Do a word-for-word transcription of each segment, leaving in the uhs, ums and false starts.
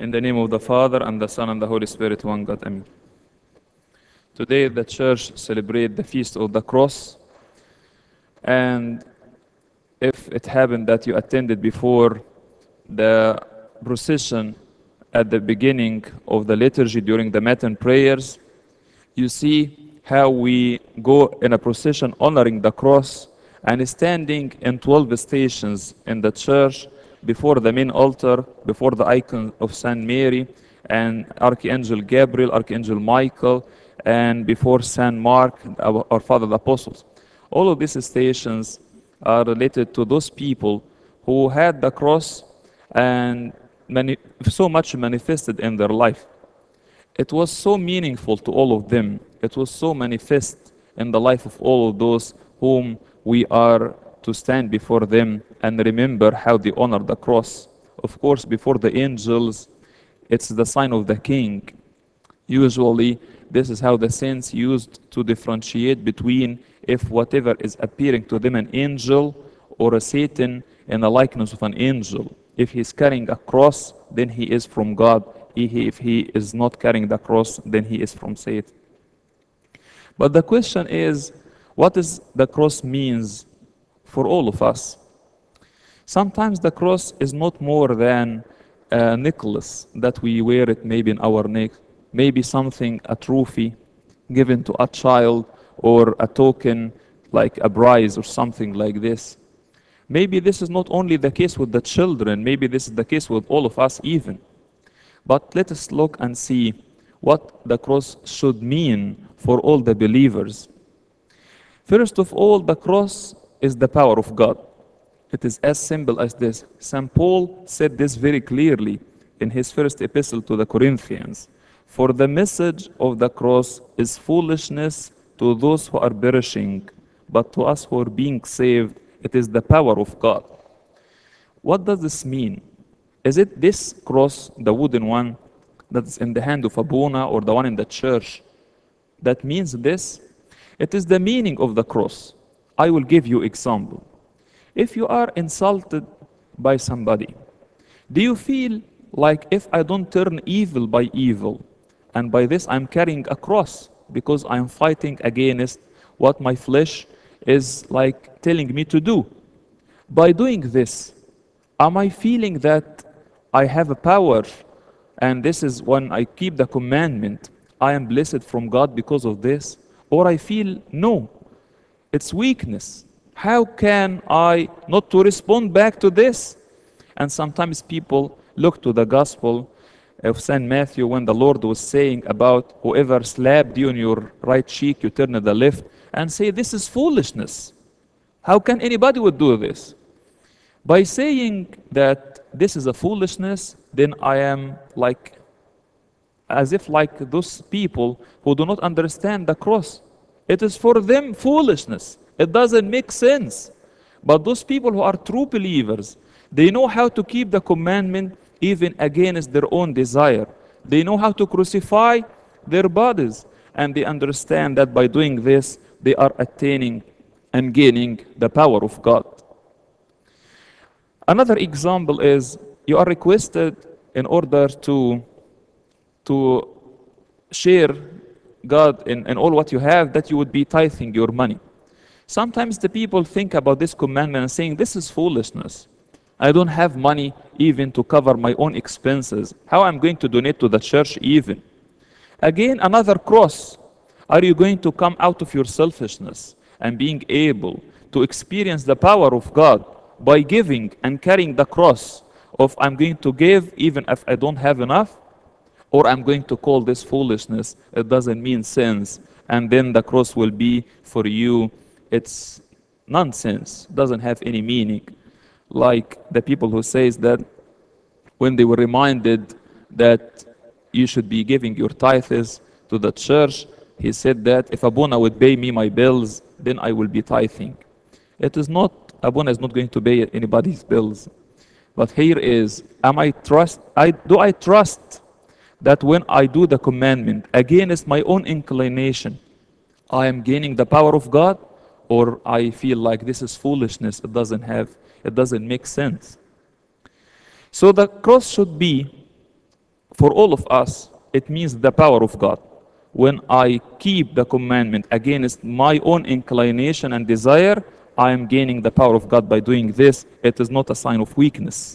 In the name of the Father, and the Son, and the Holy Spirit, one God. Amen. Today the church celebrates the feast of the cross, and if it happened that you attended before the procession at the beginning of the liturgy during the Matin prayers, you see how we go in a procession honoring the cross and standing in twelve stations in the church before the main altar, before the icon of Saint Mary and Archangel Gabriel, Archangel Michael, and before Saint Mark, our, our Father the Apostles. All of these stations are related to those people who had the cross and many, so much manifested in their life. It was so meaningful to all of them. It was so manifest in the life of all of those whom we are to stand before them and remember how they honored the cross. Of course, before the angels, it's the sign of the king. Usually, this is how the saints used to differentiate between if whatever is appearing to them an angel or a Satan in the likeness of an angel. If he's carrying a cross, then he is from God. If he is not carrying the cross, then he is from Satan. But the question is, what does the cross means for all of us? Sometimes the cross is not more than a necklace that we wear it maybe in our neck, maybe something, a trophy given to a child, or a token like a prize or something like this. Maybe this is not only the case with the children, maybe this is the case with all of us even. But let us look and see what the cross should mean for all the believers. First of all, the cross is the power of God. It is as simple as this. Saint Paul said this very clearly in his first epistle to the Corinthians. For the message of the cross is foolishness to those who are perishing, but to us who are being saved, it is the power of God. What does this mean? Is it this cross, the wooden one, that's in the hand of Abuna or the one in the church, that means this? It is the meaning of the cross. I will give you example. If you are insulted by somebody, do you feel like if I don't turn evil by evil, and by this I'm carrying a cross because I'm fighting against what my flesh is like telling me to do? By doing this, am I feeling that I have a power, and this is when I keep the commandment, I am blessed from God because of this? Or I feel, no, it's weakness. How can I not to respond back to this? And sometimes people look to the gospel of Saint Matthew when the Lord was saying about whoever slapped you on your right cheek, you turn to the left, and say, this is foolishness. How can anybody would do this? By saying that this is a foolishness, then I am like, as if like those people who do not understand the cross. It is for them foolishness. It doesn't make sense. But those people who are true believers, they know how to keep the commandment even against their own desire. They know how to crucify their bodies. And they understand that by doing this, they are attaining and gaining the power of God. Another example is you are requested in order to, to share God in, in all what you have, that you would be tithing your money. Sometimes the people think about this commandment and saying, this is foolishness. I don't have money even to cover my own expenses. How am I going to donate to the church even? Again, another cross. Are you going to come out of your selfishness and being able to experience the power of God by giving and carrying the cross of I'm going to give even if I don't have enough? Or I'm going to call this foolishness, it doesn't mean sense, and then the cross will be for you, it's nonsense, doesn't have any meaning. Like the people who says that when they were reminded that you should be giving your tithes to the church, he said that if Abuna would pay me my bills, then I will be tithing. It is not, Abuna is not going to pay anybody's bills. But here is, am I trust, I, do I trust that when I do the commandment against my own inclination, I am gaining the power of God, or I feel like this is foolishness, it doesn't have, it doesn't make sense. So the cross should be For all of us, it means the power of God. When I keep the commandment against my own inclination and desire, I am gaining the power of God by doing this. It is not a sign of weakness.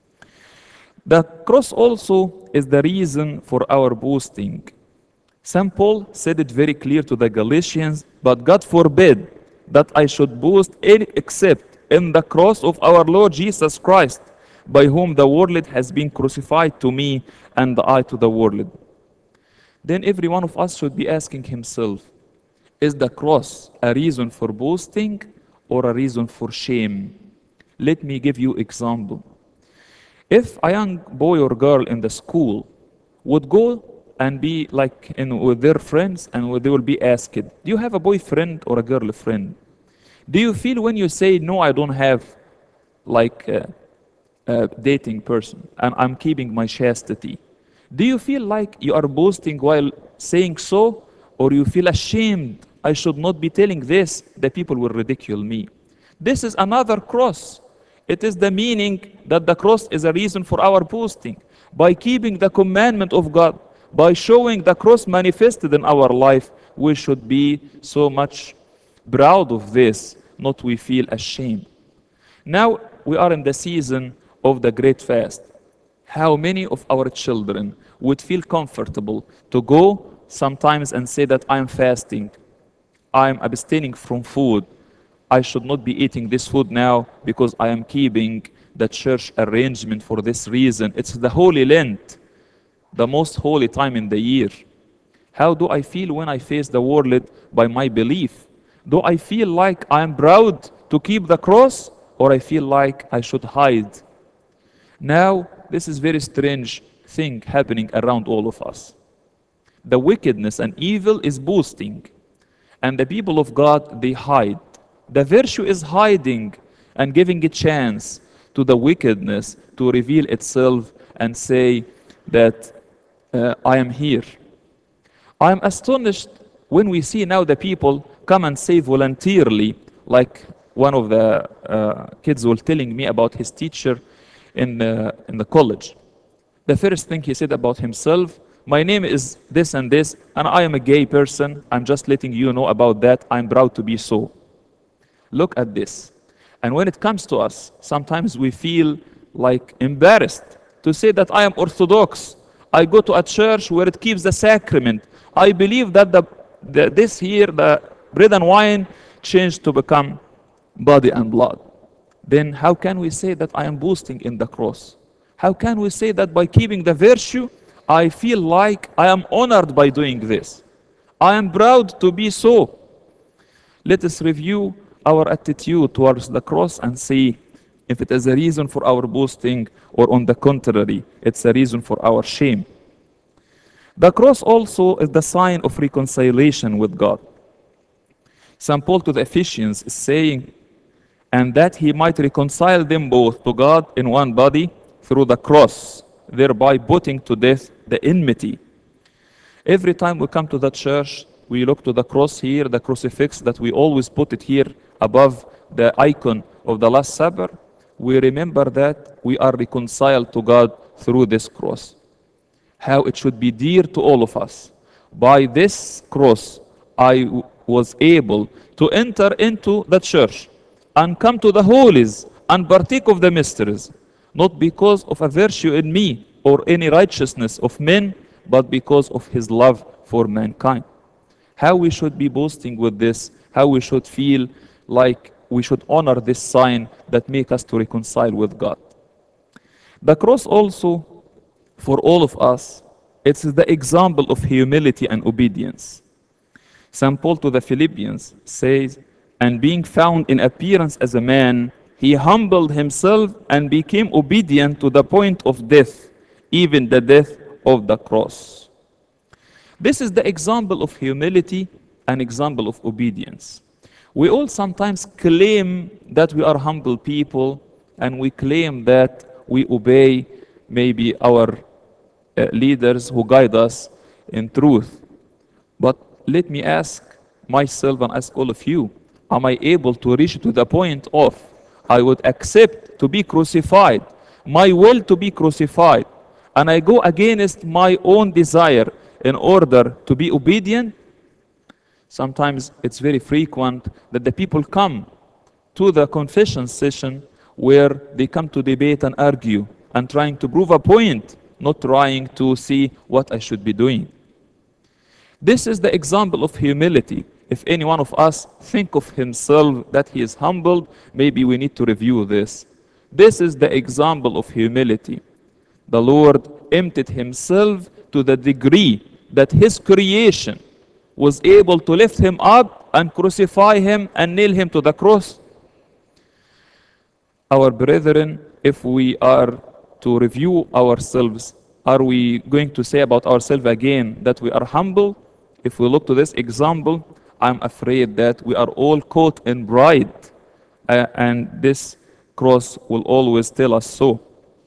The cross also is the reason for our boasting. Saint Paul said it very clear to the Galatians, but God forbid that I should boast in, except in the cross of our Lord Jesus Christ, by whom the world has been crucified to me and I to the world. Then every one of us should be asking himself, is the cross a reason for boasting or a reason for shame? Let me give you example. If a young boy or girl in the school would go and be like in, with their friends and they will be asked, do you have a boyfriend or a girlfriend? Do you feel when you say, no, I don't have like a, a dating person and I'm keeping my chastity? Do you feel like you are boasting while saying so, or you feel ashamed? I should not be telling this, the people will ridicule me. This is another cross. It is the meaning that the cross is a reason for our boasting. By keeping the commandment of God, by showing the cross manifested in our life, we should be so much proud of this, not we feel ashamed. Now we are in the season of the great fast. How many of our children would feel comfortable to go sometimes and say that I am fasting, I am abstaining from food, I should not be eating this food now because I am keeping the church arrangement for this reason. It's the Holy Lent, the most holy time in the year. How do I feel when I face the world by my belief? Do I feel like I am proud to keep the cross, or I feel like I should hide? Now, this is very strange thing happening around all of us. The wickedness and evil is boasting, and the people of God, they hide. The virtue is hiding and giving a chance to the wickedness to reveal itself and say that uh, I am here. I am astonished when we see now the people come and say voluntarily, like one of the uh, kids was telling me about his teacher in the, in the college. The first thing he said about himself, my name is this and this, and I am a gay person. I'm just letting you know about that. I'm proud to be so. Look at this. And when it comes to us, sometimes we feel like embarrassed to say that I am Orthodox. I go to a church where it keeps the sacrament. I believe that the, the, this here, the bread and wine, changed to become body and blood. Then how can we say that I am boasting in the cross? How can we say that by keeping the virtue, I feel like I am honored by doing this? I am proud to be so. Let us review our attitude towards the cross and see if it is a reason for our boasting or on the contrary, it's a reason for our shame. The cross also is the sign of reconciliation with God. Saint Paul to the Ephesians is saying, and that he might reconcile them both to God in one body through the cross, thereby putting to death the enmity. Every time we come to the church, we look to the cross here, the crucifix that we always put it here above the icon of the Last Supper. We remember that we are reconciled to God through this cross. How it should be dear to all of us. By this cross, I was able to enter into the church and come to the holies and partake of the mysteries, not because of a virtue in me or any righteousness of men, but because of his love for mankind. How we should be boasting with this, how we should feel like we should honor this sign that make us to reconcile with God. The cross also, for all of us, it's the example of humility and obedience. Saint Paul to the Philippians says, and being found in appearance as a man, he humbled himself and became obedient to the point of death, even the death of the cross. This is the example of humility and example of obedience. We all sometimes claim that we are humble people, and we claim that we obey maybe our uh, leaders who guide us in truth. But let me ask myself and ask all of you, am I able to reach to the point of I would accept to be crucified, my will to be crucified, and I go against my own desire in order to be obedient, sometimes it's very frequent that the people come to the confession session where they come to debate and argue and trying to prove a point, not trying to see what I should be doing. This is the example of humility. If any one of us think of himself that he is humbled, maybe we need to review this. This is the example of humility. The Lord emptied himself to the degree that his creation was able to lift him up and crucify him and nail him to the cross. Our brethren, if we are to review ourselves, are we going to say about ourselves again that we are humble? If we look to this example, I'm afraid that we are all caught in pride, uh, and this cross will always tell us so.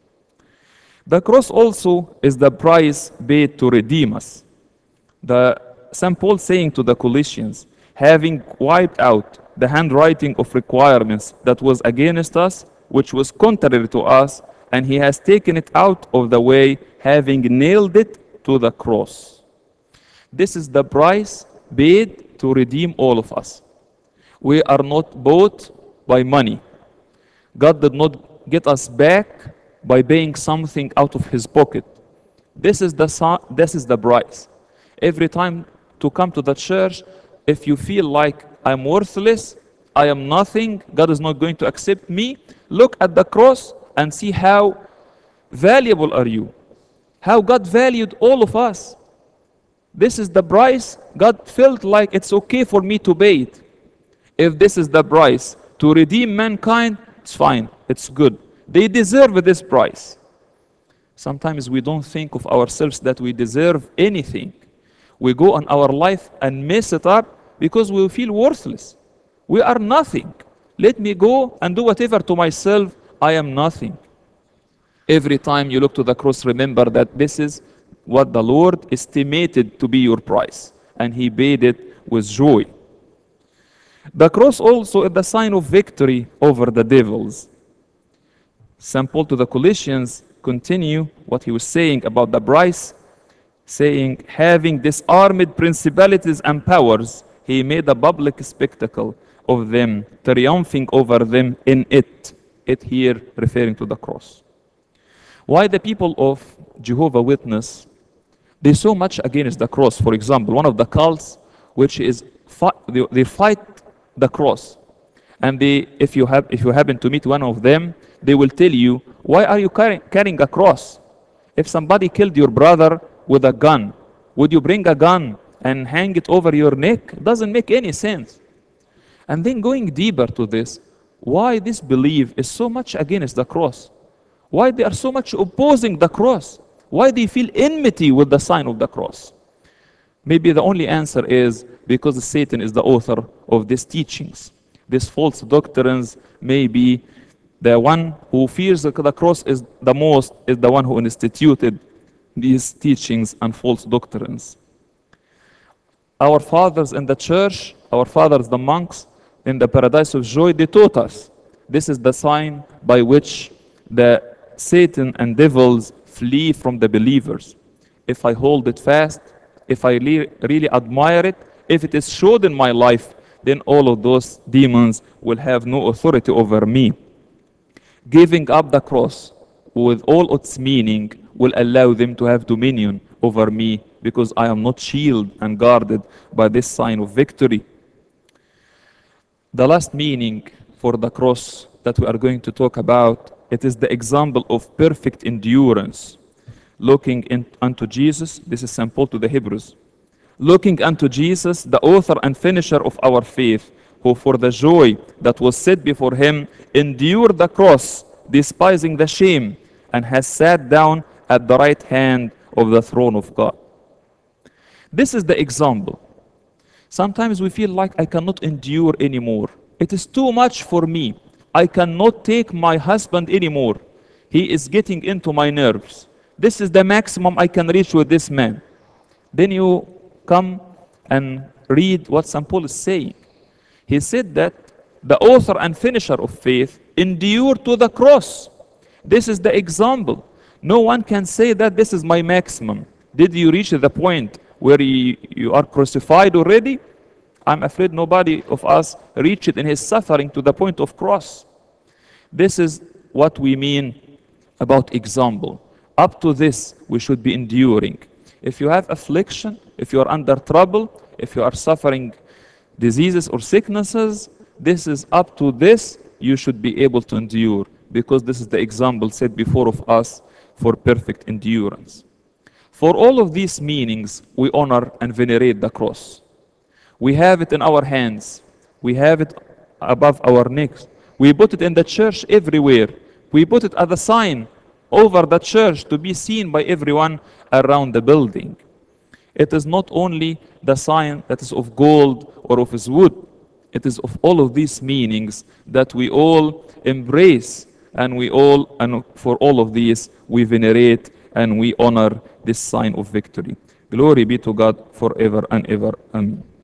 The cross also is the price paid to redeem us. The Saint Paul saying to the Colossians, having wiped out the handwriting of requirements that was against us, which was contrary to us, and he has taken it out of the way, having nailed it to the cross. This is the price paid to redeem all of us. We are not bought by money. God did not get us back by paying something out of his pocket. This is the this is the price. Every time to come to the church, if you feel like I'm worthless, I am nothing, God is not going to accept me, look at the cross and see how valuable are you. How God valued all of us. This is the price. God felt like it's okay for me to pay it. If this is the price to redeem mankind, it's fine, it's good. They deserve this price. Sometimes we don't think of ourselves that we deserve anything. We go on our life and mess it up because we feel worthless. We are nothing. Let me go and do whatever to myself. I am nothing. Every time you look to the cross, remember that this is what the Lord estimated to be your price, and he paid it with joy. The cross also is the sign of victory over the devils. Saint Paul to the Colossians continue what he was saying about the price, saying, having disarmed principalities and powers, he made a public spectacle of them, triumphing over them in it. It here referring to the cross. Why the people of Jehovah's Witness, they so much against the cross? For example, one of the cults, which is, fi they, they fight the cross. And they, if you have, if you happen to meet one of them, they will tell you, why are you carrying, carrying a cross? If somebody killed your brother with a gun, would you bring a gun and hang it over your neck? It doesn't make any sense. And then going deeper to this, why this belief is so much against the cross? Why they are so much opposing the cross? Why they feel enmity with the sign of the cross? Maybe the only answer is because Satan is the author of these teachings. These false doctrines, maybe the one who fears the cross is the most, is the one who instituted these teachings and false doctrines. Our fathers in the church, our fathers, the monks, in the paradise of joy, they taught us this is the sign by which the Satan and devils flee from the believers. If I hold it fast, if I really, really admire it, if it is showed in my life, then all of those demons will have no authority over me. Giving up the cross with all its meaning will allow them to have dominion over me because I am not shielded and guarded by this sign of victory. The last meaning for the cross that we are going to talk about, it is the example of perfect endurance. Looking in, unto Jesus, this is Saint Paul to the Hebrews. Looking unto Jesus, the author and finisher of our faith, who for the joy that was set before him endured the cross, despising the shame, and has sat down at the right hand of the throne of God. This is the example. Sometimes we feel like I cannot endure anymore. It is too much for me. I cannot take my husband anymore. He is getting into my nerves. This is the maximum I can reach with this man. Then you come and read what Saint Paul is saying. He said that the author and finisher of faith endured to the cross. This is the example. No one can say that this is my maximum. Did you reach the point where you, you are crucified already? I'm afraid nobody of us reached in his suffering to the point of cross. This is what we mean about example. Up to this, we should be enduring. If you have affliction, if you are under trouble, if you are suffering diseases or sicknesses, this is up to this, you should be able to endure, because this is the example set before of us for perfect endurance. For all of these meanings, we honor and venerate the cross. We have it in our hands. We have it above our necks. We put it in the church everywhere. We put it as a sign over the church to be seen by everyone around the building. It is not only the sign that is of gold or of wood. It is of all of these meanings that we all embrace, and we all, and for all of these, we venerate and we honor this sign of victory. Glory be to God forever and ever. Amen.